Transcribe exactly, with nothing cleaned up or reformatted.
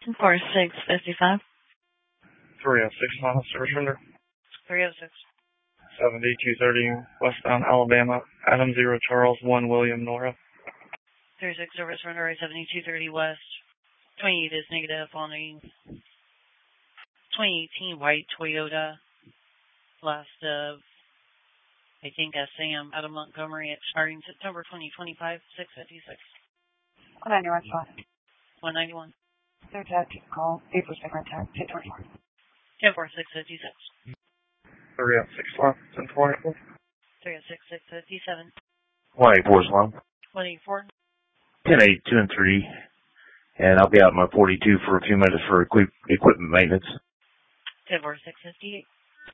four six fifty-five. three oh six mile service render. three oh six. seventy-two thirty westbound Alabama. Adam zero Charles one William Nora. three oh six service render seventy-two thirty west. twenty-eight is negative on a twenty eighteen white Toyota. Last of, I think, S A M out of Montgomery, expiring September twenty twenty-five, six fifty-six. one ninety-one spot. one ninety-one. Third tag, call, eight four six contact, ten twenty-four. ten four six fifty-six. three oh six left, ten forty-four. three oh six six fifty-seven. one eighty-four is long. one eighty-four. ten eight, two and three. And I'll be out in my forty-two for a few minutes for equi- equipment maintenance. ten four six fifty-eight.